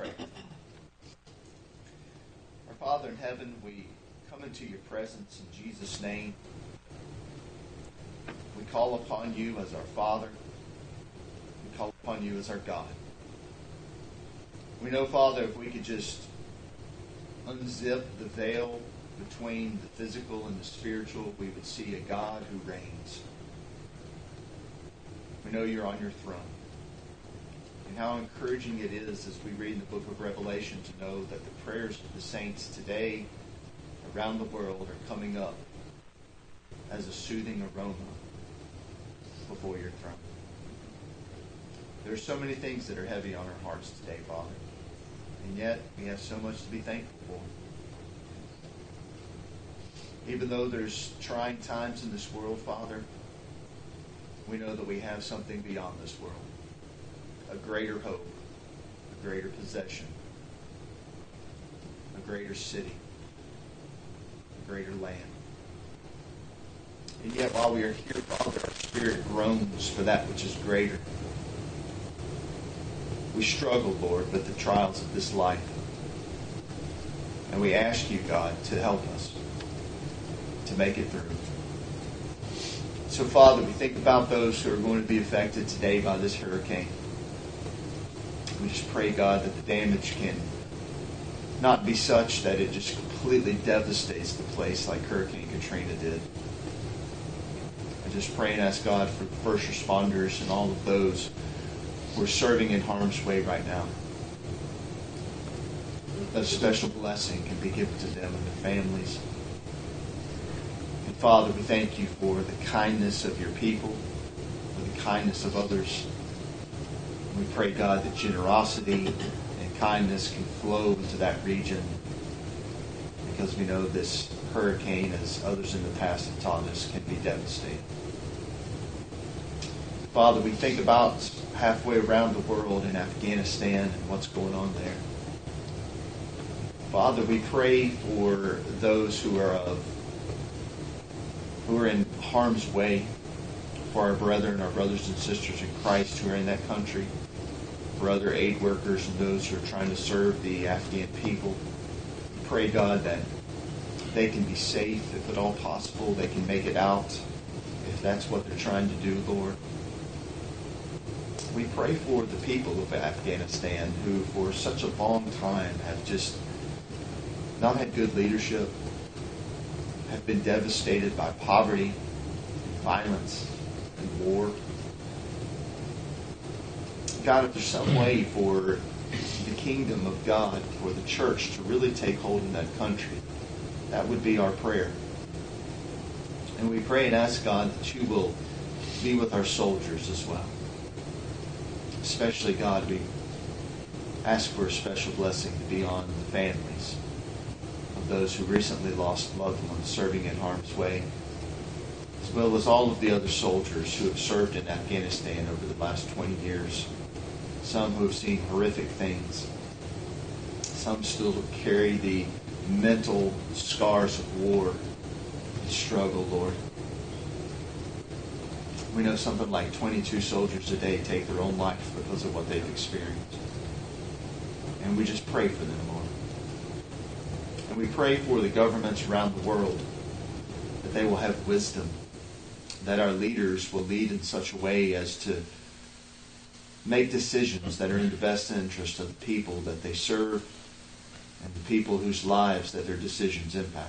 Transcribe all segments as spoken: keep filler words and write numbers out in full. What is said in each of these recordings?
pray. Our Father in heaven, we come into your presence in Jesus' name. We call upon you as our Father. We call upon you as our God. We know, Father, if we could just unzip the veil between the physical and the spiritual, we would see a God who reigns. We know you're on your throne. And how encouraging it is as we read in the book of Revelation to know that the prayers of the saints today around the world are coming up as a soothing aroma before your throne. There are so many things that are heavy on our hearts today, Father. And yet, we have so much to be thankful for. Even though there's trying times in this world, Father, we know that we have something beyond this world. A greater hope, a greater possession, a greater city, a greater land. And yet, while we are here, Father, our spirit groans for that which is greater. We struggle, Lord, with the trials of this life. And we ask you, God, to help us to make it through. So, Father, we think about those who are going to be affected today by this hurricane. We just pray, God, that the damage can not be such that it just completely devastates the place like Hurricane Katrina did. I just pray and ask God for the first responders and all of those who are serving in harm's way right now. That a special blessing can be given to them and their families. And Father, we thank you for the kindness of your people, for the kindness of others. We pray, God, that generosity and kindness can flow into that region, because we know this hurricane, as others in the past have taught us, can be devastating. Father, we think about halfway around the world in Afghanistan and what's going on there. Father, we pray for those who are of, who are in harm's way, for our brethren, our brothers and sisters in Christ who are in that country, for other aid workers and those who are trying to serve the Afghan people. We pray, God, that they can be safe, if at all possible. They can make it out, if that's what they're trying to do, Lord. We pray for the people of Afghanistan who for such a long time have just not had good leadership, have been devastated by poverty, violence, and war. God, if there's some way for the kingdom of God, for the church to really take hold in that country, that would be our prayer. And we pray and ask, God, that you will be with our soldiers as well. Especially, God, we ask for a special blessing to be on the families of those who recently lost loved ones serving in harm's way, as well as all of the other soldiers who have served in Afghanistan over the last twenty years. Some who have seen horrific things. Some still carry the mental scars of war and struggle, Lord. We know something like twenty-two soldiers a day take their own life because of what they've experienced. And we just pray for them, Lord. And we pray for the governments around the world that they will have wisdom, that our leaders will lead in such a way as to make decisions that are in the best interest of the people that they serve and the people whose lives that their decisions impact.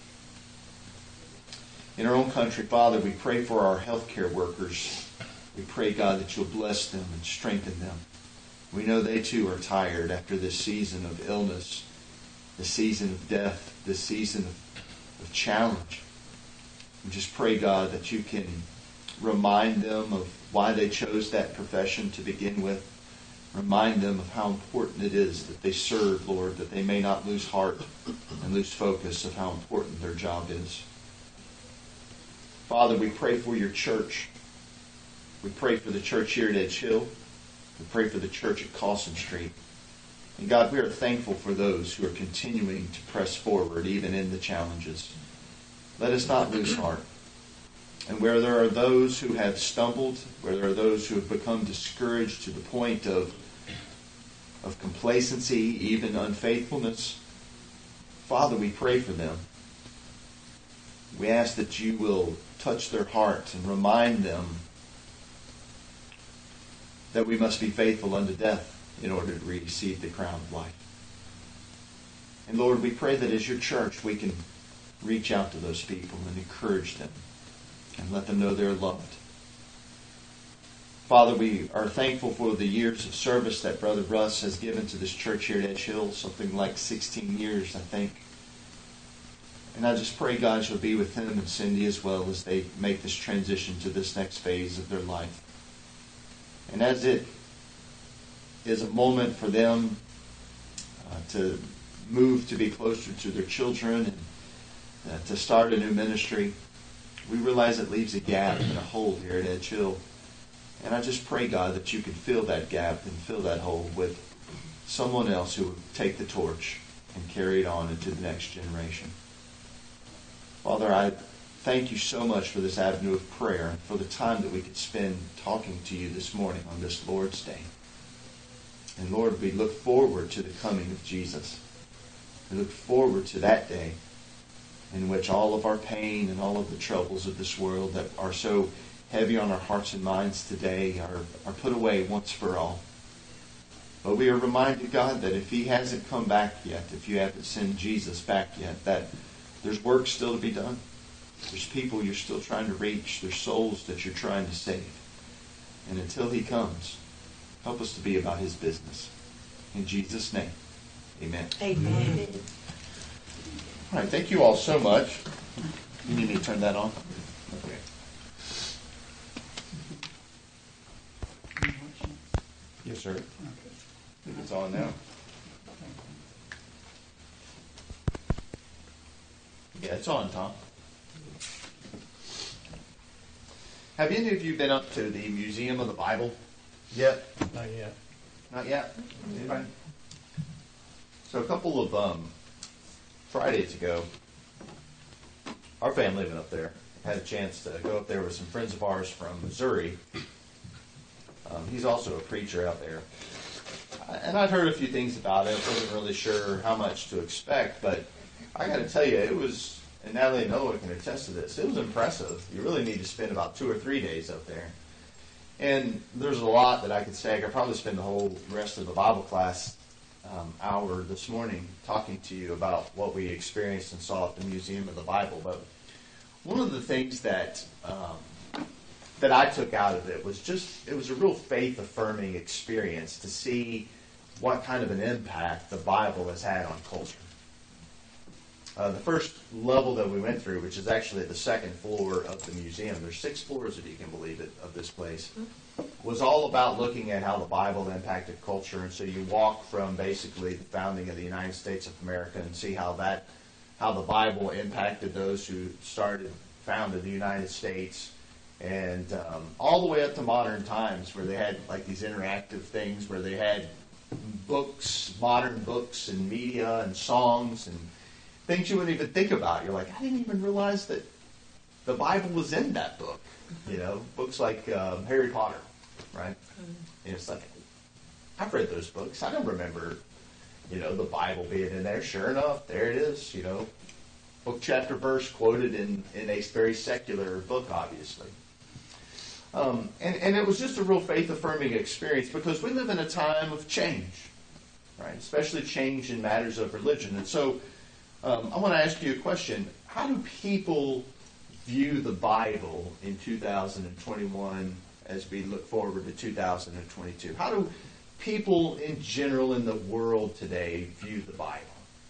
In our own country, Father, we pray for our healthcare workers. We pray, God, that you'll bless them and strengthen them. We know they too are tired after this season of illness, the season of death, this season of, of challenge. We just pray, God, that you can remind them of why they chose that profession to begin with. Remind them of how important it is that they serve, Lord, that they may not lose heart and lose focus of how important their job is. Father, we pray for your church. We pray for the church here at Edge Hill. We pray for the church at Carlson Street. And God, we are thankful for those who are continuing to press forward even in the challenges. Let us not lose heart. And where there are those who have stumbled, where there are those who have become discouraged to the point of, of complacency, even unfaithfulness. Father, we pray for them. We ask that you will touch their hearts and remind them that we must be faithful unto death in order to receive the crown of life. And Lord, we pray that as your church we can reach out to those people and encourage them and let them know they're loved. Father, we are thankful for the years of service that Brother Russ has given to this church here at Edge Hill, something like sixteen years, I think. And I just pray, God, you'll be with him and Cindy as well as they make this transition to this next phase of their life. And as it is a moment for them uh, to move to be closer to their children and uh, to start a new ministry, we realize it leaves a gap and a hole here at Edge Hill. And I just pray, God, that you can fill that gap and fill that hole with someone else who will take the torch and carry it on into the next generation. Father, I thank you so much for this avenue of prayer and for the time that we could spend talking to you this morning on this Lord's Day. And Lord, we look forward to the coming of Jesus. We look forward to that day in which all of our pain and all of the troubles of this world that are so heavy on our hearts and minds today are, are put away once for all. But we are reminded, God, that if he hasn't come back yet, if you haven't sent Jesus back yet, that there's work still to be done. There's people you're still trying to reach. There's souls that you're trying to save. And until he comes, help us to be about his business. In Jesus' name, amen. Amen. All right, thank you all so much. You need me to turn that on? Okay. Yes, sir. I think it's on now. Yeah, it's on, Tom. Have any of you been up to the Museum of the Bible yet? Not yet. Not yet? Anybody? So a couple of um, Fridays ago, our family went up there. Had a chance to go up there with some friends of ours from Missouri. Um, he's also a preacher out there. And I'd heard a few things about it. Wasn't really sure how much to expect, but I got to tell you, it was, and Natalie and Noah can attest to this, it was impressive. You really need to spend about two or three days up there. And there's a lot that I could say. I could probably spend the whole rest of the Bible class um, hour this morning talking to you about what we experienced and saw at the Museum of the Bible. But one of the things that um, that I took out of it was just, it was a real faith-affirming experience to see what kind of an impact the Bible has had on culture. Uh, the first level that we went through, which is actually the second floor of the museum, there's six floors, if you can believe it, of this place, was all about looking at how the Bible impacted culture. And so you walk from basically the founding of the United States of America and see how that, how the Bible impacted those who started, founded the United States, and um, all the way up to modern times where they had like these interactive things where they had books, modern books and media and songs and things you wouldn't even think about. You're like, I didn't even realize that the Bible was in that book. You know, books like um, Harry Potter, right? And it's like, I've read those books. I don't remember, you know, the Bible being in there. Sure enough, there it is, you know, book, chapter, verse quoted in, in a very secular book, obviously. Um, and, and it was just a real faith-affirming experience because we live in a time of change, right? Especially change in matters of religion. And so um, I want to ask you a question. How do people view the Bible in two thousand twenty-one as we look forward to two thousand twenty-two? How do people in general in the world today view the Bible?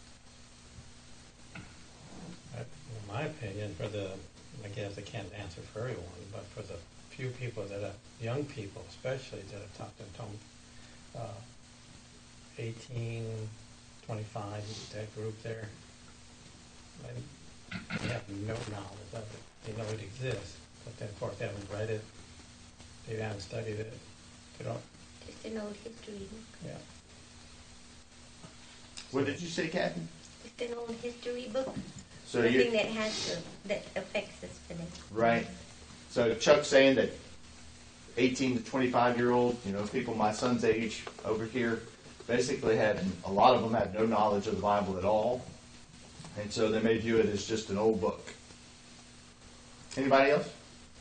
I, in my opinion, for the, I guess I can't answer for everyone, but for the few people that are, young people especially, that have talked to Tom, uh, eighteen, twenty-five, that group there, and they have no knowledge of it. They know it exists, but then of course they haven't read it, they haven't studied it, they don't, Just an old history book. yeah. What did you say, Kathy? Just an old history book. So Something you that has to, that affects us today. right. So Chuck's saying that eighteen to twenty-five year old, you know, people my son's age over here, basically had, a lot of them had no knowledge of the Bible at all. And so they may view it as just an old book. Anybody else?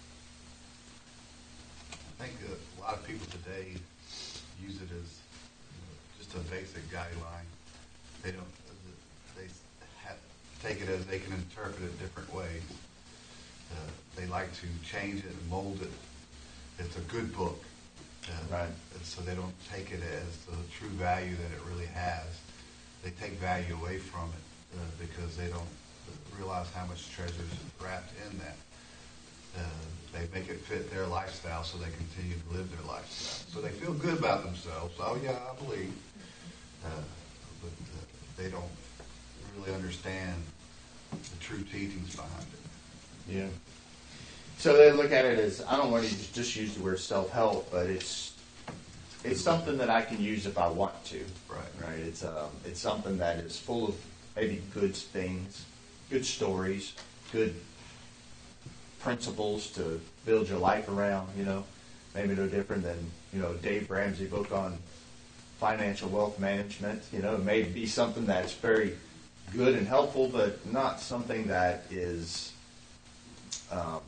I think a lot of people today use it as, you know, just a basic guideline. They don't, they have, take it as they can interpret it different ways. Uh, they like to change it and mold it. It's a good book. Uh, Right. And so they don't take it as the true value that it really has. They take value away from it uh, because they don't realize how much treasure is wrapped in that. Uh, they make it fit their lifestyle so they continue to live their lifestyle. So they feel good about themselves. Oh, yeah, I believe. Uh, but uh, they don't really understand the true teachings behind it. Yeah. So they look at it as, I don't want to just use the word self-help, but it's it's something that I can use if I want to. Right. Right. It's um, it's something that is full of maybe good things, good stories, good principles to build your life around. You know, maybe no different than, you know, Dave Ramsey book on financial wealth management. You know, it may be something that's very good and helpful, but not something that is um,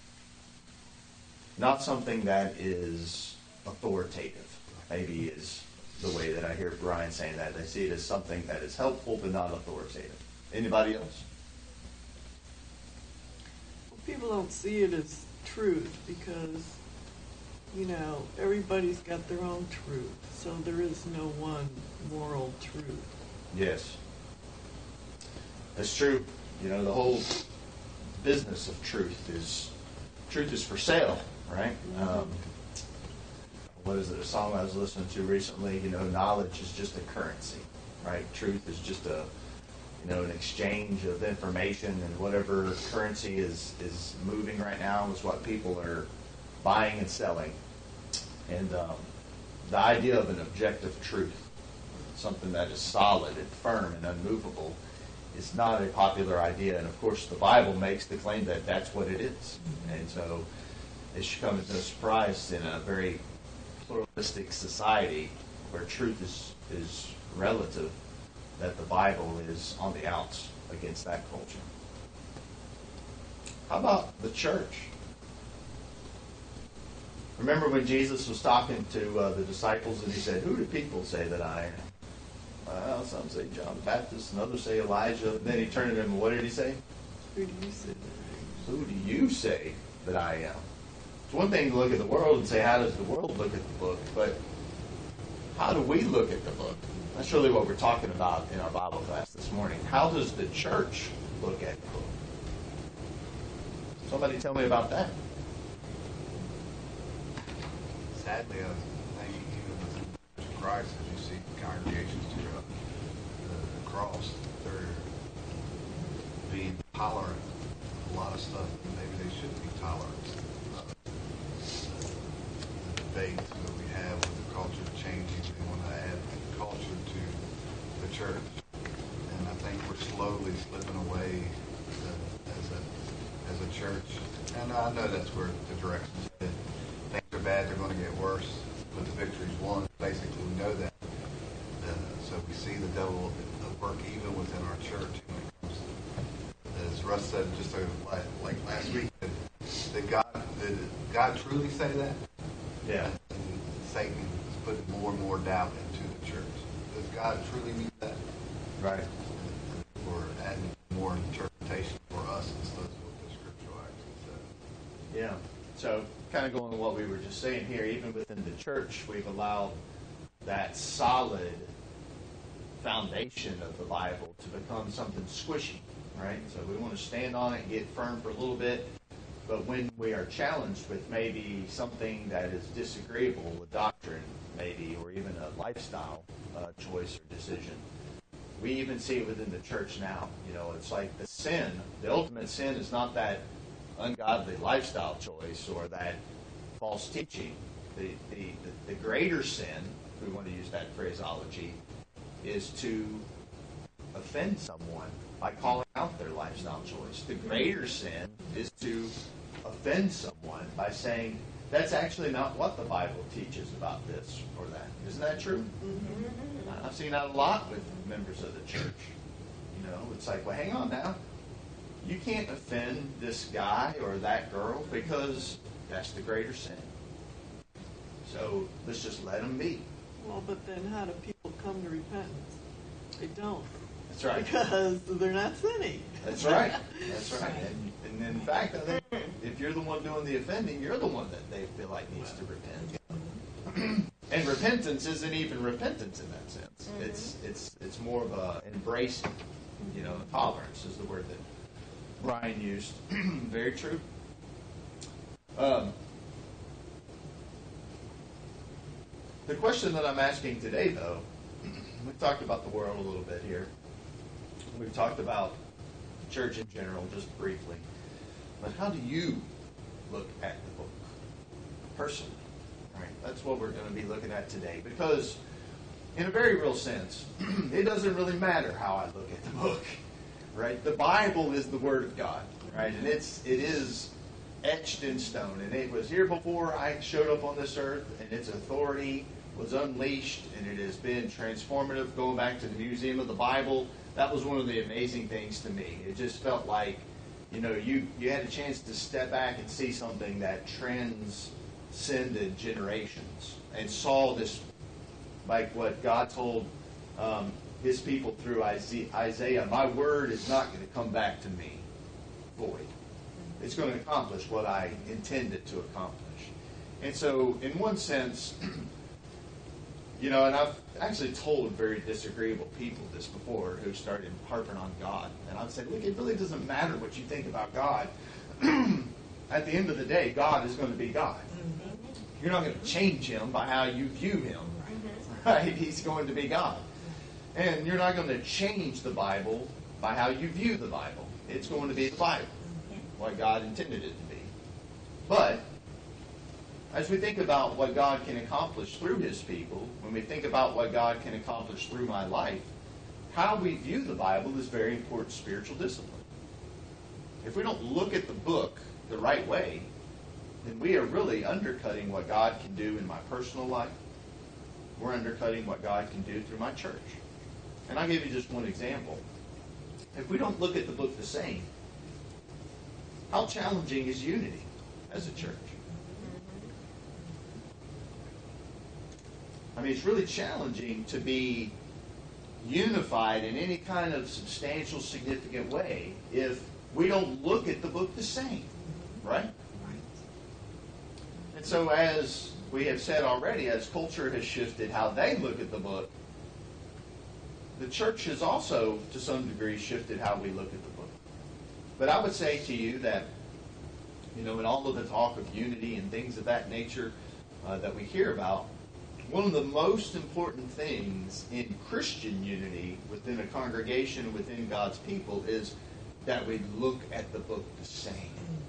not something that is authoritative. Maybe is the way that I hear Brian saying that. They see it as something that is helpful but not authoritative. Anybody else? Well, people don't see it as truth because, you know, everybody's got their own truth. So there is no one moral truth. Yes. That's true. You know, the whole business of truth is, truth is for sale, right? Um, what is it, a song I was listening to recently, you know, knowledge is just a currency, right? Truth is just a, you know, an exchange of information, and whatever currency is, is moving right now is what people are buying and selling. And um, the idea of an objective truth, something that is solid and firm and unmovable, is not a popular idea. And of course the Bible makes the claim that that's what it is. And so it should come as no surprise in a very pluralistic society where truth is, is relative, that the Bible is on the outs against that culture. How about the church? Remember when Jesus was talking to uh, the disciples and he said, "Who do people say that I am?" Well, some say John the Baptist, and others say Elijah. And then he turned to them, and what did he say? Who do you say that? Who do you say that I am? It's one thing to look at the world and say, how does the world look at the book? But how do we look at the book? That's really what we're talking about in our Bible class this morning. How does the church look at the book? Somebody tell me about that. Sadly, I think even within the Church of Christ, as you see congregations throughout the cross, they're being tolerant of a lot of stuff that maybe they shouldn't be tolerant of. The debates that we have with the culture changing, they want to add culture to the church. And I think we're slowly slipping away uh, as a as a church. And I know that's where the direction's headed. Things are bad, they're going to get worse, but the victory's won. Basically, we know that. Uh, so we see the devil at work even within our church when it comes to, as Russ said just a, like, like last week, did, did God did God truly say that? Yeah. And Satan is putting more and more doubt into the church. Does God truly mean that? Right. Or adding more interpretation for us instead of what the scripture actually says. Yeah. So kind of going to what we were just saying here, even within the church, we've allowed that solid foundation of the Bible to become something squishy, right? So we want to stand on it and get firm for a little bit, but when we are challenged with maybe something that is disagreeable, a doctrine maybe, or even a lifestyle uh, choice or decision, we even see it within the church now. You know, it's like the sin, the ultimate sin is not that ungodly lifestyle choice or that false teaching. The, the, the, the greater sin, if we want to use that phraseology, is to offend someone by calling out their lifestyle choice. The greater sin is to offend someone by saying, that's actually not what the Bible teaches about this or that. Isn't that true? Mm-hmm. I've seen that a lot with members of the church. You know, it's like, well, hang on now. You can't offend this guy or that girl because that's the greater sin. So let's just let them be. Well, but then how do people come to repentance? They don't. That's right. Because they're not sinning. That's right. That's right. And, and in fact, I think if you're the one doing the offending, you're the one that they feel like needs to repent. And repentance isn't even repentance in that sense. Mm-hmm. It's it's it's more of a embracing, you know, tolerance is the word that Brian used. Very true. Um, the question that I'm asking today, though, we've talked about the world a little bit here. We've talked about the church in general, just briefly. But how do you look at the book personally? Right? That's what we're going to be looking at today. Because in a very real sense, it doesn't really matter how I look at the book. Right? The Bible is the Word of God. Right? And it's it is etched in stone. And it was here before I showed up on this earth, and its authority was unleashed, and it has been transformative. Going back to the Museum of the Bible, that was one of the amazing things to me. It just felt like, you know, you, you had a chance to step back and see something that transcended generations and saw this, like what God told um, His people through Isaiah, my word is not going to come back to me void. It's going to accomplish what I intended to accomplish. And so, in one sense, you know, and I've actually told very disagreeable people this before who started harping on God. And I'd say, look, it really doesn't matter what you think about God. At the end of the day, God is going to be God. Mm-hmm. You're not going to change Him by how you view Him. Mm-hmm. Right? He's going to be God. And you're not going to change the Bible by how you view the Bible. It's going to be the Bible, what God intended it to be. But as we think about what God can accomplish through His people, when we think about what God can accomplish through my life, how we view the Bible is very important spiritual discipline. If we don't look at the book the right way, then we are really undercutting what God can do in my personal life. We're undercutting what God can do through my church. And I'll give you just one example. If we don't look at the book the same, how challenging is unity as a church? I mean, it's really challenging to be unified in any kind of substantial, significant way if we don't look at the book the same, right? And so as we have said already, as culture has shifted how they look at the book, the church has also, to some degree, shifted how we look at the book. But I would say to you that, you know, in all of the talk of unity and things of that nature uh, that we hear about, one of the most important things in Christian unity within a congregation, within God's people, is that we look at the book the same.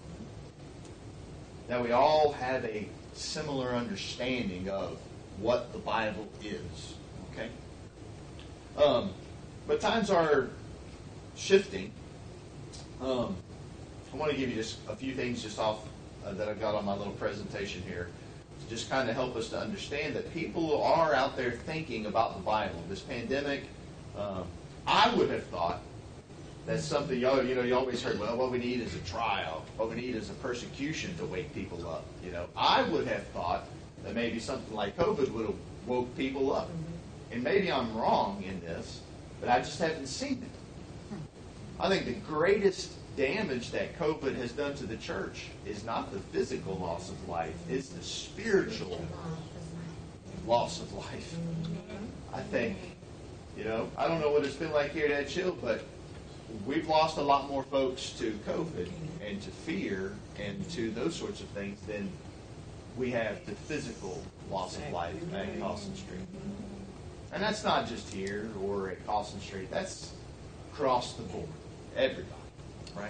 That we all have a similar understanding of what the Bible is. Okay? Um, but times are shifting. Um, I want to give you just a few things just off uh, that I've got on my little presentation here to just kind of help us to understand that people are out there thinking about the Bible. This pandemic, um, I would have thought that's something, you know, you always heard, well, what we need is a trial. What we need is a persecution to wake people up. You know, I would have thought that maybe something like COVID would have woke people up. And maybe I'm wrong in this, but I just haven't seen it. I think the greatest damage that COVID has done to the church is not the physical loss of life, it's the spiritual loss of life. I think, you know, I don't know what it's been like here at Chill, but we've lost a lot more folks to COVID and to fear and to those sorts of things than we have to physical loss of life at Carlson Street. And that's not just here or at Carlson Street. That's across the board. Everybody. Right?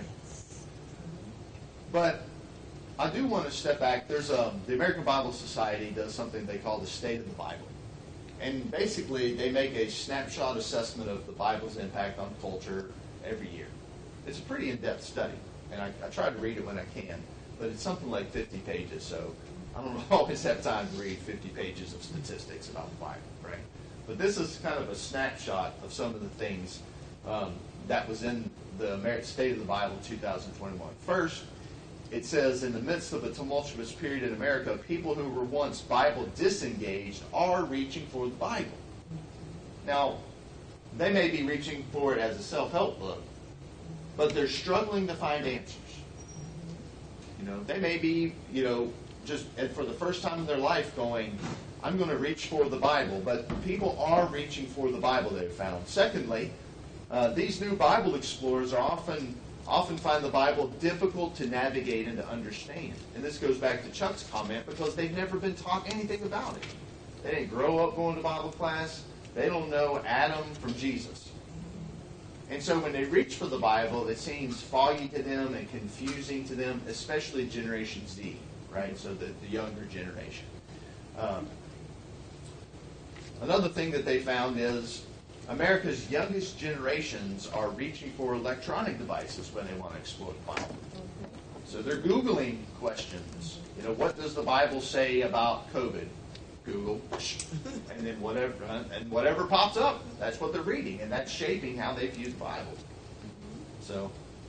But I do want to step back. There's a, the American Bible Society does something they call the State of the Bible. And basically they make a snapshot assessment of the Bible's impact on culture every year. It's a pretty in-depth study. And I, I try to read it when I can. But it's something like fifty pages. So I don't always have time to read fifty pages of statistics about the Bible. Right? But this is kind of a snapshot of some of the things um, that was in the Amer- State of the Bible two thousand twenty-one. First, it says, in the midst of a tumultuous period in America, people who were once Bible disengaged are reaching for the Bible. Now, they may be reaching for it as a self-help book, but they're struggling to find answers. You know, they may be, you know, just and for the first time in their life going, I'm going to reach for the Bible, but people are reaching for the Bible they've found. Secondly, uh, these new Bible explorers are often often find the Bible difficult to navigate and to understand. And this goes back to Chuck's comment, because they've never been taught anything about it. They didn't grow up going to Bible class. They don't know Adam from Jesus. And so when they reach for the Bible, it seems foggy to them and confusing to them, especially Generation Z, right? So the, the younger generation. Um, another thing that they found is America's youngest generations are reaching for electronic devices when they want to explore the Bible. So they're Googling questions. You know, what does the Bible say about COVID? Google, and then whatever, and whatever pops up, that's what they're reading, and that's shaping how they view the Bible. So,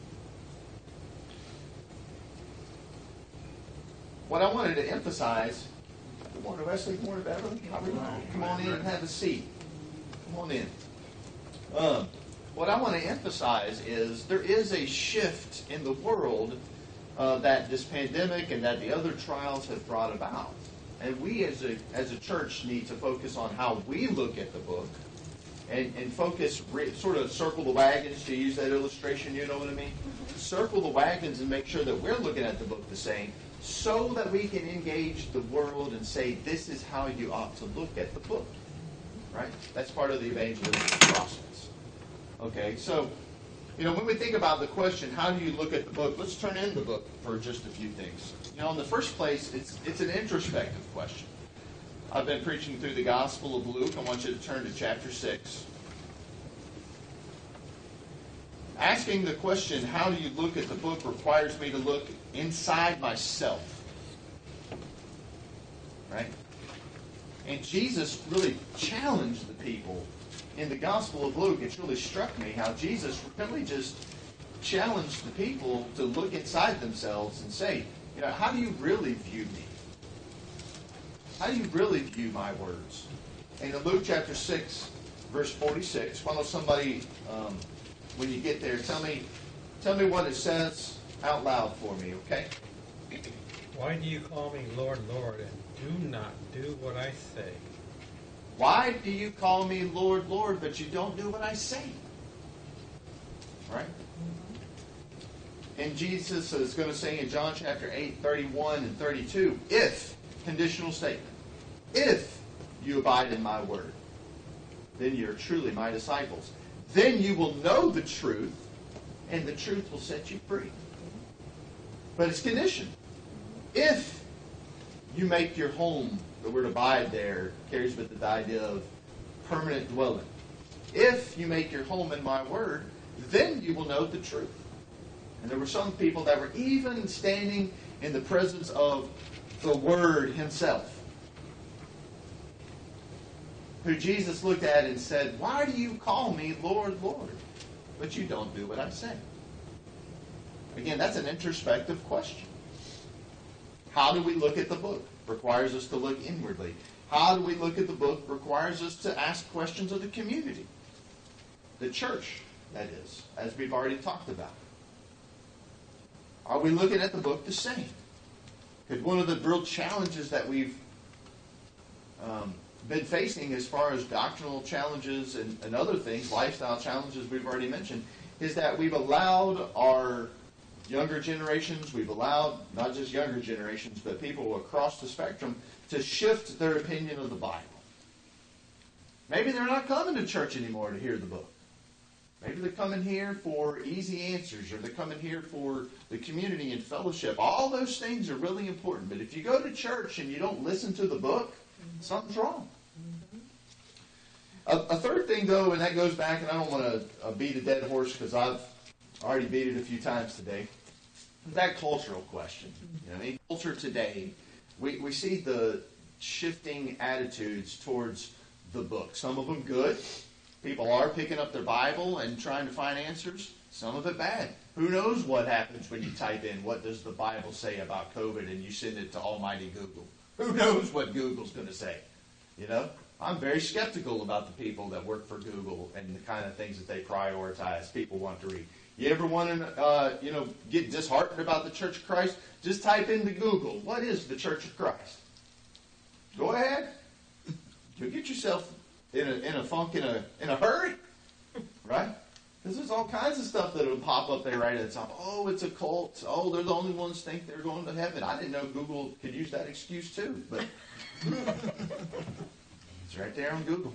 what I wanted to emphasize. Good morning, Wesley. Good morning, Beverly. How are you? Come on in and have a seat. Come on in. Um, what I want to emphasize is there is a shift in the world uh, that this pandemic and that the other trials have brought about. And we as a as a church need to focus on how we look at the book and, and focus, re, sort of circle the wagons, to use that illustration, you know what I mean? Circle the wagons and make sure that we're looking at the book the same, so that we can engage the world and say, this is how you ought to look at the book. Right? That's part of the evangelistic process. Okay, so, you know, when we think about the question, how do you look at the book, let's turn in the book for just a few things. You know, in the first place, it's it's an introspective question. I've been preaching through the Gospel of Luke. I want you to turn to chapter six. Asking the question, how do you look at the book, requires me to look inside myself. Right? And Jesus really challenged the people in the Gospel of Luke. It's really struck me how Jesus really just challenged the people to look inside themselves and say, you know, how do you really view me? How do you really view my words? And in Luke chapter six, verse forty-six, why don't somebody, um, when you get there, tell me, tell me what it says out loud for me, okay? Why do you call me Lord, Lord, and do not do what I say? Why do you call me Lord, Lord, but you don't do what I say? Right? And Jesus is going to say in John chapter eight, thirty-one and thirty-two, if, conditional statement, if you abide in my word, then you're truly my disciples. Then you will know the truth, and the truth will set you free. But it's conditioned. If you make your home, the word abide there carries with it the idea of permanent dwelling. If you make your home in my word, then you will know the truth. And there were some people that were even standing in the presence of the Word Himself, who Jesus looked at and said, why do you call me Lord, Lord, but you don't do what I say? Again, that's an introspective question. How do we look at the book? Requires us to look inwardly. How do we look at the book? Requires us to ask questions of the community. The church, that is, as we've already talked about. Are we looking at the book the same? Because one of the real challenges that we've um, been facing as far as doctrinal challenges and, and other things, lifestyle challenges we've already mentioned, is that we've allowed our younger generations, we've allowed not just younger generations, but people across the spectrum to shift their opinion of the Bible. Maybe they're not coming to church anymore to hear the book. Maybe they're coming here for easy answers, or they're coming here for the community and fellowship. All those things are really important. But if you go to church and you don't listen to the book, something's wrong. A, a third thing, though, and that goes back, and I don't want to uh, beat a dead horse because I've already beat it a few times today, that cultural question. You know, in culture today, we, we see the shifting attitudes towards the book. Some of them good. People are picking up their Bible and trying to find answers. Some of it bad. Who knows what happens when you type in, what does the Bible say about COVID, and you send it to almighty Google. Who knows what Google's going to say? You know? I'm very skeptical about the people that work for Google and the kind of things that they prioritize people want to read. You ever want to, uh, you know, get disheartened about the Church of Christ? Just type into Google, what is the Church of Christ? Go ahead. You'll get yourself in a, in a funk in a, in a hurry, right? Because there's all kinds of stuff that will pop up there right at the top. Oh, it's a cult. Oh, they're the only ones think they're going to heaven. I didn't know Google could use that excuse too, but it's right there on Google.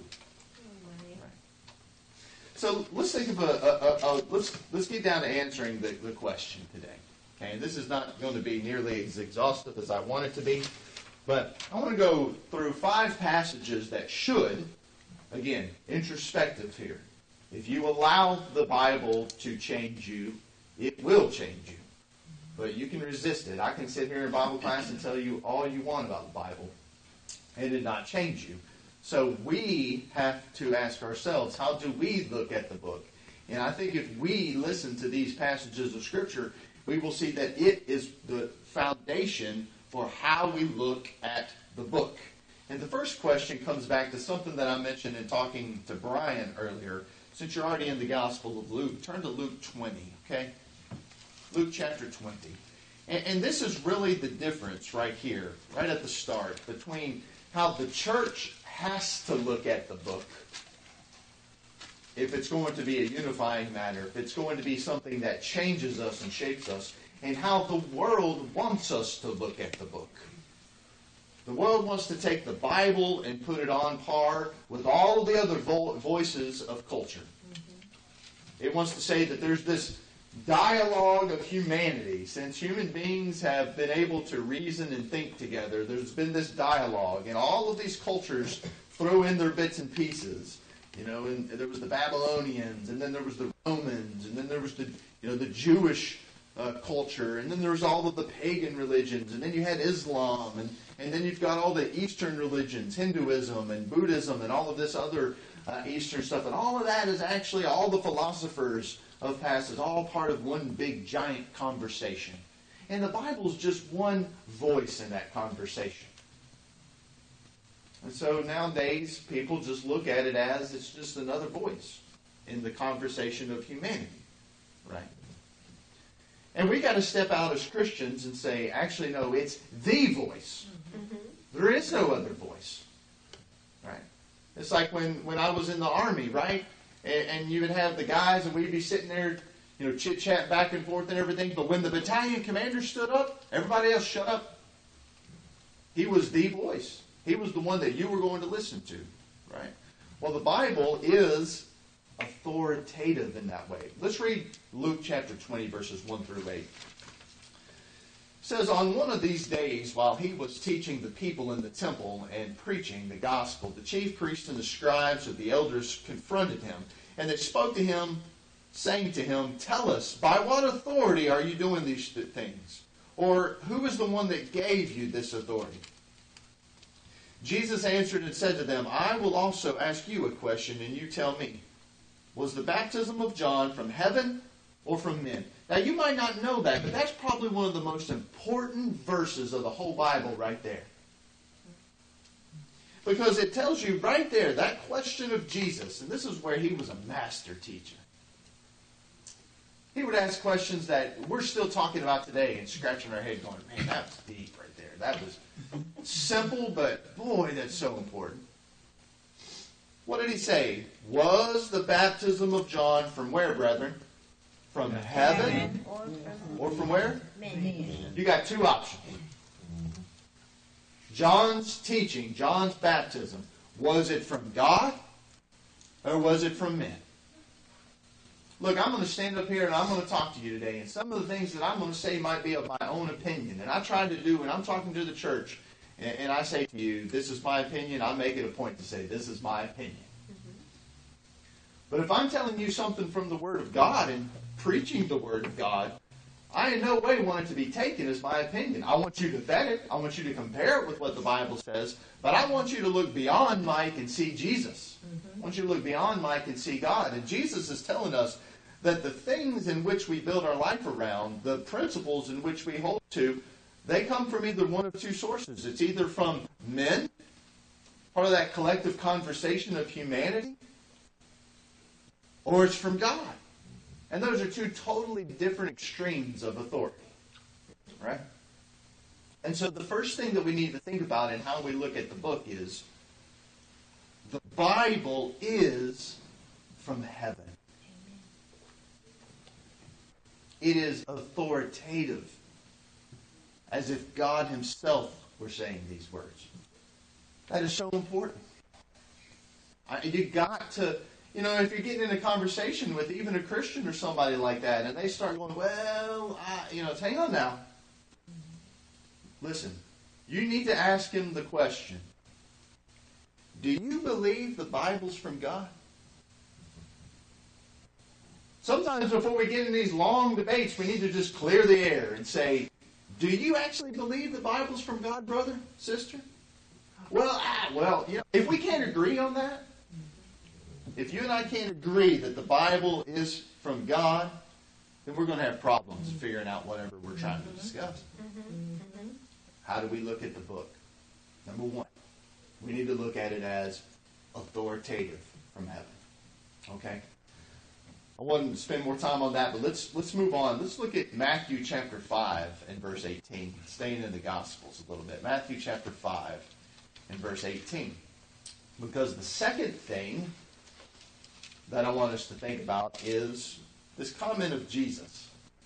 So let's think of a, a, a, a let's let's get down to answering the, the question today. Okay, and this is not going to be nearly as exhaustive as I want it to be, but I want to go through five passages that should, again, introspective here. If you allow the Bible to change you, it will change you. But you can resist it. I can sit here in Bible class and tell you all you want about the Bible, and it not change you. So we have to ask ourselves, how do we look at the book? And I think if we listen to these passages of Scripture, we will see that it is the foundation for how we look at the book. And the first question comes back to something that I mentioned in talking to Brian earlier. Since you're already in the Gospel of Luke, turn to Luke twenty, okay? Luke chapter twenty. And, and this is really the difference right here, right at the start, between how the church has to look at the book if it's going to be a unifying matter, if it's going to be something that changes us and shapes us, and how the world wants us to look at the book. The world wants to take the Bible and put it on par with all the other vo- voices of culture. Mm-hmm. It wants to say that there's this dialogue of humanity. Since human beings have been able to reason and think together, there's been this dialogue, and all of these cultures throw in their bits and pieces. You know, and there was the Babylonians, and then there was the Romans, and then there was the you know the Jewish uh, culture, and then there was all of the pagan religions, and then you had Islam, and and then you've got all the Eastern religions, Hinduism and Buddhism, and all of this other uh, Eastern stuff, and all of that is actually all the philosophers of past is all part of one big giant conversation. And the Bible's just one voice in that conversation. And so nowadays, people just look at it as it's just another voice in the conversation of humanity. Right? And we got to step out as Christians and say, actually, no, it's the voice. Mm-hmm. There is no other voice. Right? It's like when, when I was in the Army, right? And, and you would have the guys, and we'd be sitting there, you know, chit-chat back and forth and everything. But when the battalion commander stood up, everybody else shut up. He was the voice. He was the one that you were going to listen to, right? Well, the Bible is authoritative in that way. Let's read Luke chapter twenty, verses one through eight. It says, on one of these days, while he was teaching the people in the temple and preaching the gospel, the chief priests and the scribes of the elders confronted him, and they spoke to him, saying to him, tell us, by what authority are you doing these things? Or who is the one that gave you this authority? Jesus answered and said to them, I will also ask you a question, and you tell me. Was the baptism of John from heaven or from men? Now, you might not know that, but that's probably one of the most important verses of the whole Bible right there. Because it tells you right there, that question of Jesus, and this is where he was a master teacher. He would ask questions that we're still talking about today and scratching our head going, man, that was deep right there. That was simple, but boy, that's so important. What did he say? Was the baptism of John from where, brethren? From heaven? Or from, Or from where? men. You got two options. John's teaching, John's baptism, was it from God or was it from men? Look, I'm going to stand up here and I'm going to talk to you today, and some of the things that I'm going to say might be of my own opinion. And I try to do when I'm talking to the church, and, and I say to you, this is my opinion, I make it a point to say, this is my opinion. Mm-hmm. But if I'm telling you something from the Word of God and preaching the Word of God, I in no way want it to be taken as my opinion. I want you to vet it. I want you to compare it with what the Bible says. But I want you to look beyond Mike and see Jesus. Mm-hmm. I want you to look beyond Mike and see God. And Jesus is telling us that the things in which we build our life around, the principles in which we hold to, they come from either one of two sources. It's either from men, part of that collective conversation of humanity, or it's from God. And those are two totally different extremes of authority. Right? And so the first thing that we need to think about in how we look at the book is the Bible is from heaven. It is authoritative, as if God himself were saying these words. That is so important. You got to, you know, if you're getting in a conversation with even a Christian or somebody like that, and they start going, well, I, you know, hang on now. Listen, you need to ask him the question, do you believe the Bible's from God? Sometimes before we get in these long debates, we need to just clear the air and say, do you actually believe the Bible's from God, brother, sister? Well, ah, well, you know, if we can't agree on that, if you and I can't agree that the Bible is from God, then we're going to have problems mm-hmm. figuring out whatever we're trying mm-hmm. to discuss. Mm-hmm. How do we look at the book? Number one, we need to look at it as authoritative from heaven. Okay? I wouldn't spend more time on that, but let's let's move on. Let's look at Matthew chapter five and verse eighteen, staying in the Gospels a little bit. Matthew chapter five and verse eighteen. Because the second thing that I want us to think about is this comment of Jesus.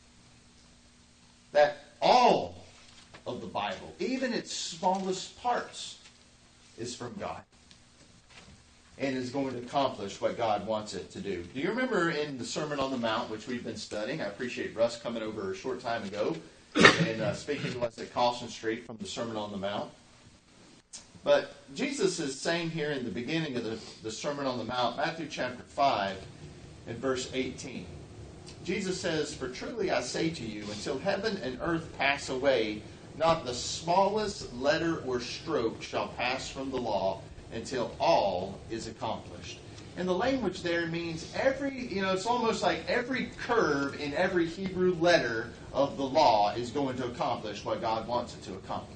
That all of the Bible, even its smallest parts, is from God. And is going to accomplish what God wants it to do. Do you remember in the Sermon on the Mount, which we've been studying? I appreciate Russ coming over a short time ago and uh, speaking to us at Carlson Street from the Sermon on the Mount. But Jesus is saying here in the beginning of the, the Sermon on the Mount, Matthew chapter five and verse eighteen. Jesus says, for truly I say to you, until heaven and earth pass away, not the smallest letter or stroke shall pass from the law until all is accomplished. And the language there means every, you know, it's almost like every curve in every Hebrew letter of the law is going to accomplish what God wants it to accomplish.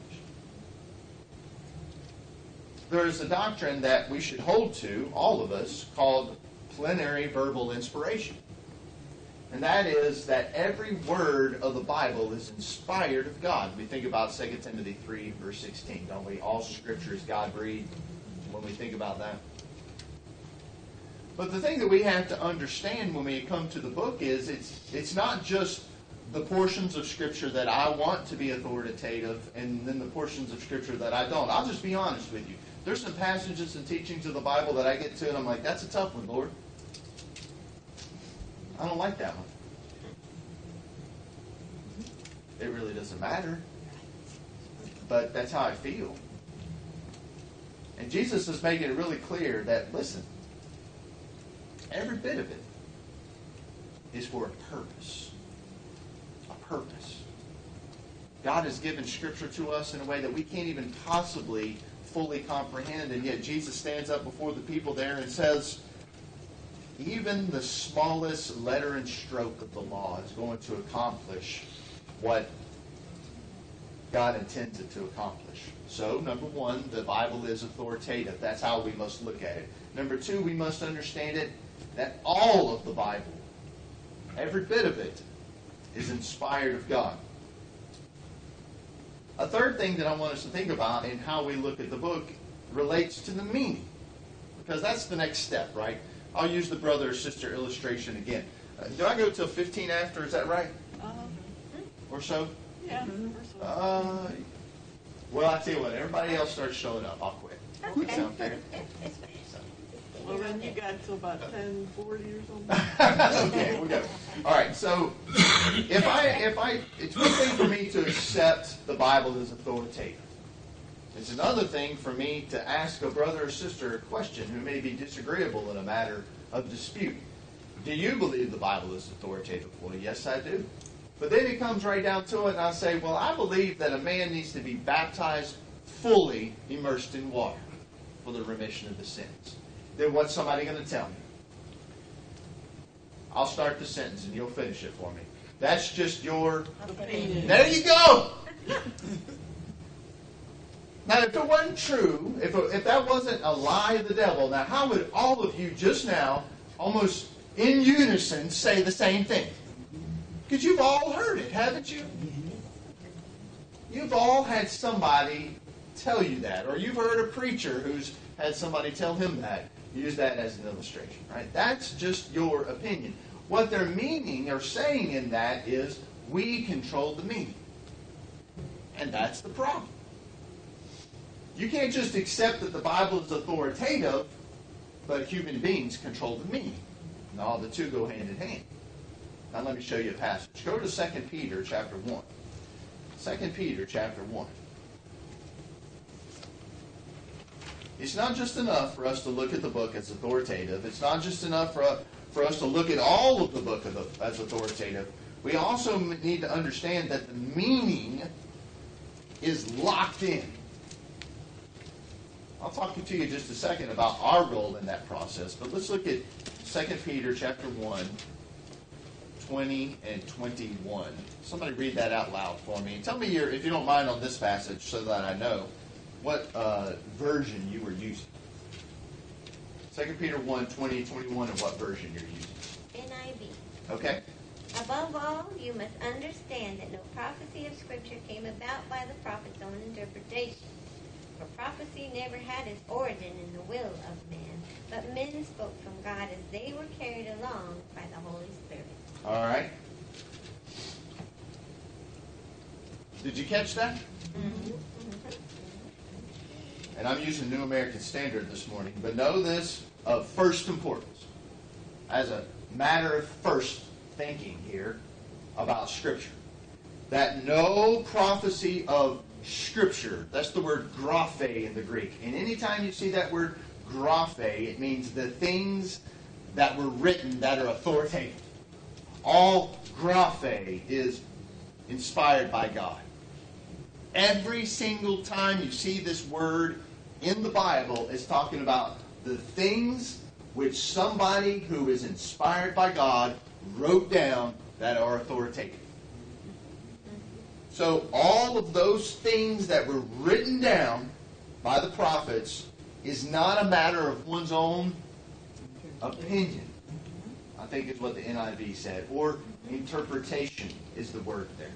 There is a doctrine that we should hold to, all of us, called plenary verbal inspiration. And that is that every word of the Bible is inspired of God. We think about Second Timothy three, verse sixteen, don't we? All Scripture is God-breathed when we think about that. But the thing that we have to understand when we come to the book is it's it's not just the portions of Scripture that I want to be authoritative and then the portions of Scripture that I don't. I'll just be honest with you. There's some passages and teachings of the Bible that I get to and I'm like, that's a tough one, Lord. I don't like that one. It really doesn't matter. But that's how I feel. And Jesus is making it really clear that, listen, every bit of it is for a purpose. A purpose. God has given Scripture to us in a way that we can't even possibly fully comprehend, and yet Jesus stands up before the people there and says, even the smallest letter and stroke of the law is going to accomplish what God intends it to accomplish. So, number one, the Bible is authoritative. That's how we must look at it. Number two, we must understand it that all of the Bible, every bit of it, is inspired of God. A third thing that I want us to think about in how we look at the book relates to the meaning. Because that's the next step, right? I'll use the brother or sister illustration again. Uh, do I go till fifteen after? Is that right? Uh, Or so? yeah. Uh, well, I tell you what, everybody else starts showing up, I'll quit. Okay. Sound fair? Well, then you got till about ten forty or something. Okay, we'll go. All right, so if I, if I, it's one thing for me to accept the Bible as authoritative. It's another thing for me to ask a brother or sister a question who may be disagreeable in a matter of dispute. Do you believe the Bible is authoritative? Well, yes, I do. But then it comes right down to it, and I say, well, I believe that a man needs to be baptized fully immersed in water for the remission of the sins. Then what's somebody going to tell me? I'll start the sentence and you'll finish it for me. That's just your Opinion. There you go! Now, if it wasn't true, if, it, if that wasn't a lie of the devil, now how would all of you just now, almost in unison, say the same thing? Because you've all heard it, haven't you? You've all had somebody tell you that, or you've heard a preacher who's had somebody tell him that. Use that as an illustration, right? That's just your opinion. What they're meaning or saying in that is, we control the meaning. And that's the problem. You can't just accept that the Bible is authoritative, but human beings control the meaning. No, the two go hand in hand. Now let me show you a passage. Go to Second Peter chapter one. Second Peter chapter one. It's not just enough for us to look at the book as authoritative. It's not just enough for, for us to look at all of the book as authoritative. We also need to understand that the meaning is locked in. I'll talk to you just a second about our role in that process, but let's look at Second Peter chapter one, twenty and twenty-one. Somebody read that out loud for me. Tell me, your, if you don't mind, on this passage so that I know what uh, version you were using. Second Peter one, twenty, twenty-one, and what version you're using. N I V. Okay. Above all, you must understand that no prophecy of Scripture came about by the prophet's own interpretation. For prophecy never had its origin in the will of man, but men spoke from God as they were carried along by the Holy Spirit. All right. Did you catch that? Mm-hmm. And I'm using New American Standard this morning, but know this of first importance. As a matter of first thinking here about Scripture. That no prophecy of Scripture, that's the word graphe in the Greek. And anytime you see that word graphe, it means the things that were written that are authoritative. All graphe is inspired by God. Every single time you see this word in the Bible, it's talking about the things which somebody who is inspired by God wrote down that are authoritative. So all of those things that were written down by the prophets is not a matter of one's own opinion. I think is what the N I V said. Or interpretation is the word there.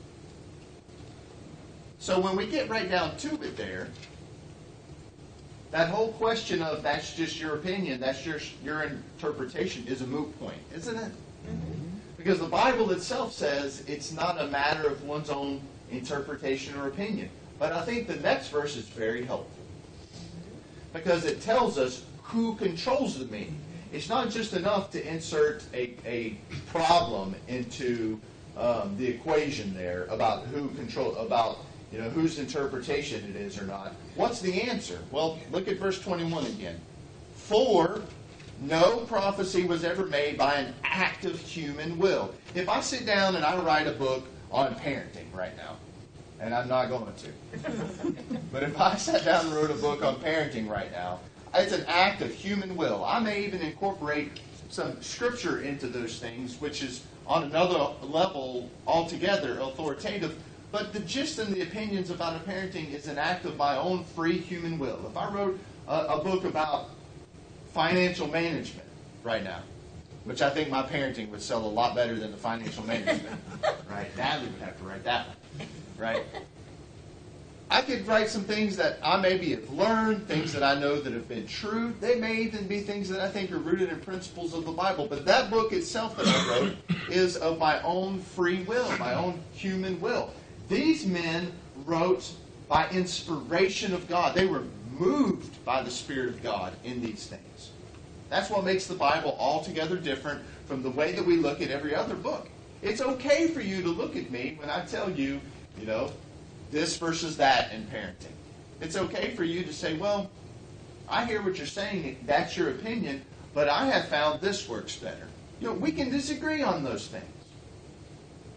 So when we get right down to it there, that whole question of that's just your opinion, that's your, your interpretation is a moot point, isn't it? Because the Bible itself says it's not a matter of one's own interpretation or opinion. But I think the next verse is very helpful. Because it tells us who controls the meaning. It's not just enough to insert a, a problem into um, the equation there about who control, about you know whose interpretation it is or not. What's the answer? Well, look at verse twenty-one again. For no prophecy was ever made by an act of human will. If I sit down and I write a book on parenting right now, and I'm not going to, but if I sat down and wrote a book on parenting right now, it's an act of human will. I may even incorporate some scripture into those things, which is on another level altogether authoritative. But the gist and the opinions about a parenting is an act of my own free human will. If I wrote a, a book about financial management right now, which I think my parenting would sell a lot better than the financial management. Right? Natalie would have to write that one. Right? I could write some things that I maybe have learned, things that I know that have been true. They may even be things that I think are rooted in principles of the Bible. But that book itself that I wrote is of my own free will, my own human will. These men wrote by inspiration of God. They were moved by the Spirit of God in these things. That's what makes the Bible altogether different from the way that we look at every other book. It's okay for you to look at me when I tell you, you know, this versus that in parenting. It's okay for you to say, well, I hear what you're saying, that's your opinion, but I have found this works better. You know, we can disagree on those things.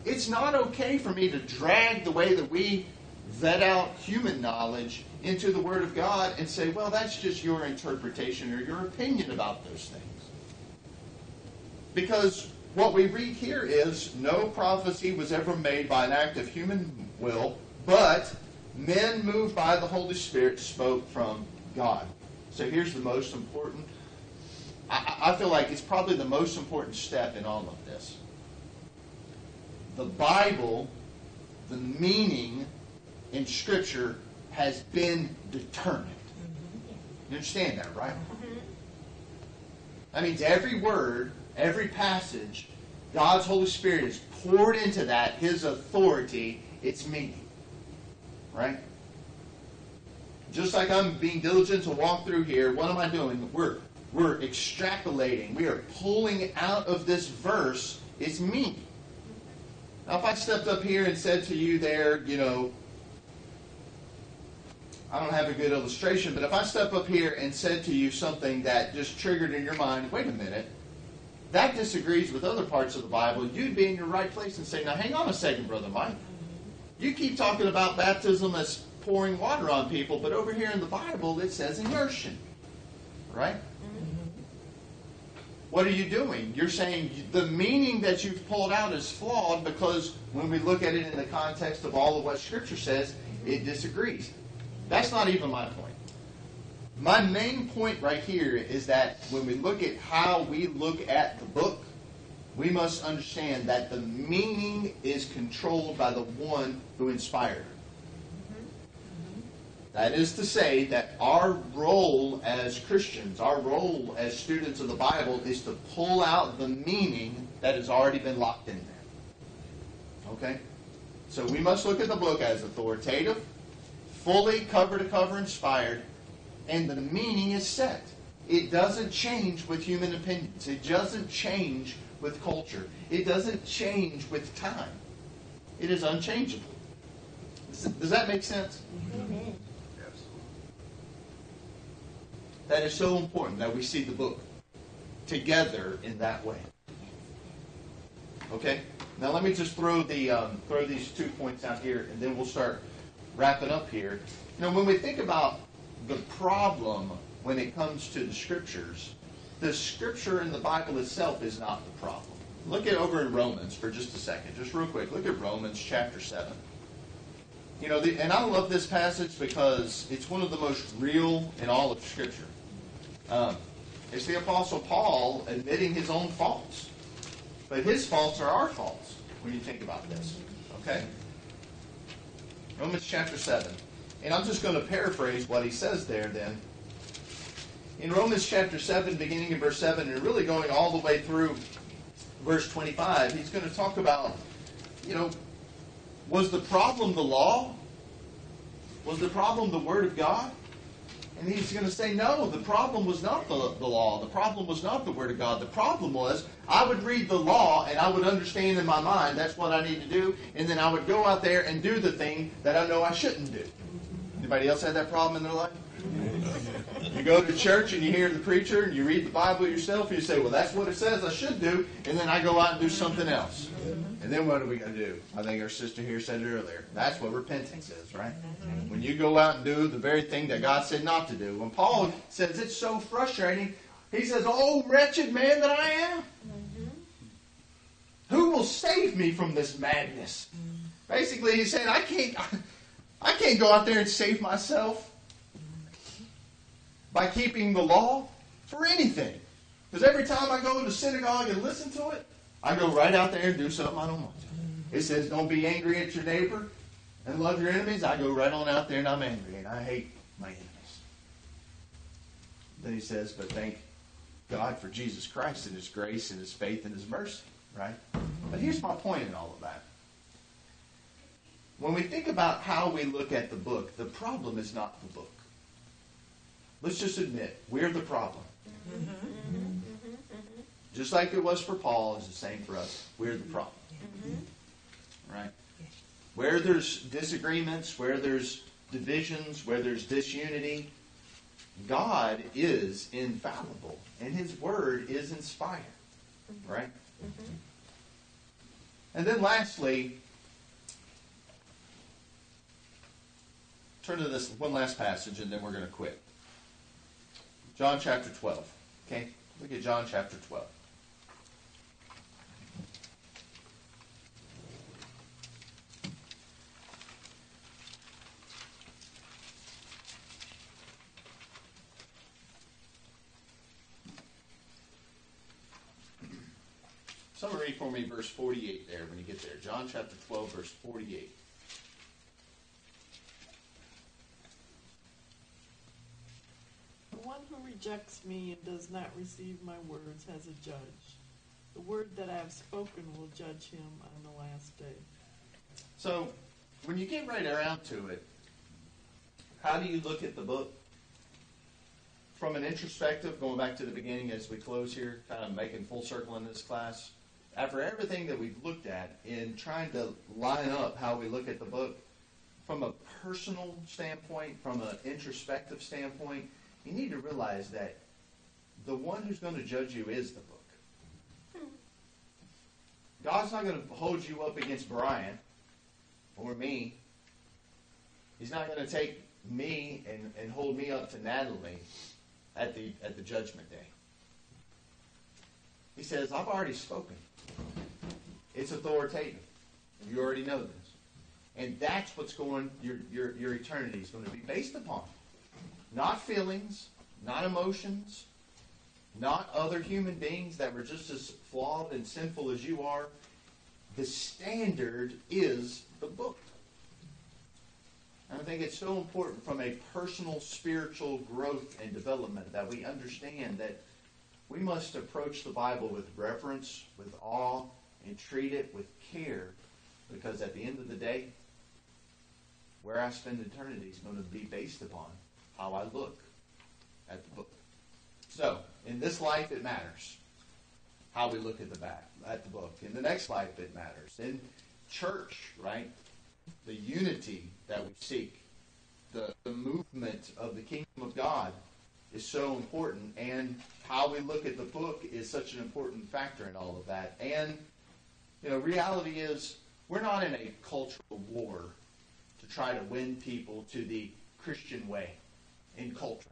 it's not okay for me to drag the way that we vet out human knowledge into the Word of God and say, well, that's just your interpretation or your opinion about those things. Because what we read here is, no prophecy was ever made by an act of human will, but men moved by the Holy Spirit spoke from God. So here's the most important, I, I feel like it's probably the most important step in all of this. The Bible, the meaning in Scripture has been determined. You understand that, right? That means every word, every passage, God's Holy Spirit has poured into that, His authority, its meaning. Right? Just like I'm being diligent to walk through here, what am I doing? We're, we're extrapolating. We are pulling out of this verse its meaning. Now, if I stepped up here and said to you there, you know, I don't have a good illustration, but if I step up here and said to you something that just triggered in your mind, wait a minute, that disagrees with other parts of the Bible, you'd be in your right place and say, now hang on a second, Brother Mike. You keep talking about baptism as pouring water on people, but over here in the Bible it says immersion. Right? What are you doing? You're saying the meaning that you've pulled out is flawed because when we look at it in the context of all of what Scripture says, it disagrees. That's not even my point. My main point right here is that when we look at how we look at the book, we must understand that the meaning is controlled by the one who inspired it. That is to say that our role as Christians, our role as students of the Bible, is to pull out the meaning that has already been locked in there. Okay? So we must look at the book as authoritative, fully cover-to-cover inspired, and the meaning is set. It doesn't change with human opinions. It doesn't change with culture. It doesn't change with time. It is unchangeable. Does that make sense? Amen. That is so important that we see the book together in that way. Okay? Now let me just throw the um, throw these two points out here, and then we'll start wrapping up here. You know, when we think about the problem when it comes to the Scriptures, the Scripture in the Bible itself is not the problem. Look at over in Romans for just a second, just real quick. Look at Romans chapter seven. You know, the, and I love this passage because it's one of the most real in all of Scripture. Um, it's the Apostle Paul admitting his own faults. But his faults are our faults when you think about this. Okay? Romans chapter seven. And I'm just going to paraphrase what he says there then. In Romans chapter seven, beginning in verse seven, and really going all the way through verse twenty-five, he's going to talk about, you know, was the problem the law? Was the problem the Word of God? And he's going to say, no, the problem was not the, the law. The problem was not the Word of God. The problem was I would read the law and I would understand in my mind that's what I need to do, and then I would go out there and do the thing that I know I shouldn't do. Anybody else had that problem in their life? You go to church and you hear the preacher and you read the Bible yourself and you say, well, that's what it says I should do, and then I go out and do something else. And then what are we going to do? I think our sister here said it earlier. That's what repentance is, right? When you go out and do the very thing that God said not to do. When Paul says it's so frustrating, he says, oh, wretched man that I am. Who will save me from this madness? Basically, he's saying, I can't, I can't go out there and save myself by keeping the law for anything. Because every time I go to synagogue and listen to it, I go right out there and do something I don't want to. It says, don't be angry at your neighbor and love your enemies. I go right on out there and I'm angry and I hate my enemies. Then he says, but thank God for Jesus Christ and His grace and His faith and His mercy. Right? But here's my point in all of that. When we think about how we look at the book, the problem is not the book. Let's just admit, we're the problem. Mm-hmm. Just like it was for Paul, it's the same for us. We're the problem. Mm-hmm. Right? Where there's disagreements, where there's divisions, where there's disunity, God is infallible, and His Word is inspired. Right? Mm-hmm. And then lastly, turn to this one last passage and then we're going to quit. John chapter twelve. Okay? Look at John chapter twelve. Someone read for me verse forty-eight there when you get there. John chapter twelve, verse forty-eight. The one who rejects me and does not receive my words has a judge. The word that I have spoken will judge him on the last day. So, when you get right around to it, how do you look at the book? From an introspective, going back to the beginning as we close here, kind of making full circle in this class, after everything that we've looked at in trying to line up how we look at the book, from a personal standpoint, from an introspective standpoint, you need to realize that the one who's going to judge you is the book. God's not going to hold you up against Brian or me. He's not going to take me and, and hold me up to Natalie at the at the judgment day. He says, I've already spoken. It's authoritative. You already know this. And that's what's going, your, your, your eternity is going to be based upon. Not feelings, not emotions, not other human beings that were just as flawed and sinful as you are. The standard is the book. And I think it's so important from a personal spiritual growth and development that we understand that we must approach the Bible with reverence, with awe, and treat it with care, because at the end of the day, where I spend eternity is going to be based upon how I look at the book. So, in this life it matters how we look at the back at the book. In the next life it matters. In church, right? The unity that we seek, the, the movement of the kingdom of God is so important, and how we look at the book is such an important factor in all of that. And, you know, reality is we're not in a cultural war to try to win people to the Christian way in culture.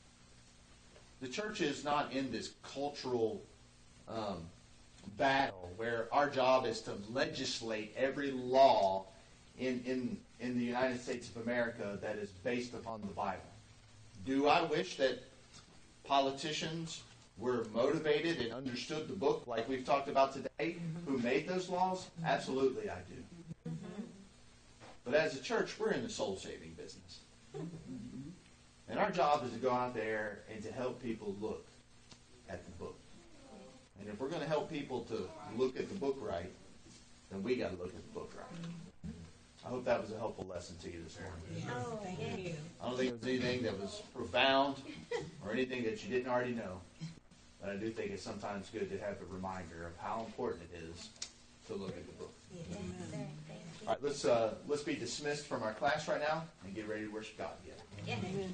The church is not in this cultural um, battle where our job is to legislate every law in, in, in the United States of America that is based upon the Bible. Do I wish that politicians were motivated and understood the book like we've talked about today, who made those laws? Absolutely I do. Mm-hmm. But as a church, we're in the soul-saving business. Mm-hmm. And our job is to go out there and to help people look at the book. And if we're going to help people to look at the book right, then we got to look at the book right. I hope that was a helpful lesson to you this morning. Yes, oh, thank you. I don't think it was anything that was profound or anything that you didn't already know. But I do think it's sometimes good to have a reminder of how important it is to look at the book. Yes, sir. Thank you. All right, let's uh, let's be dismissed from our class right now and get ready to worship God again. Yes.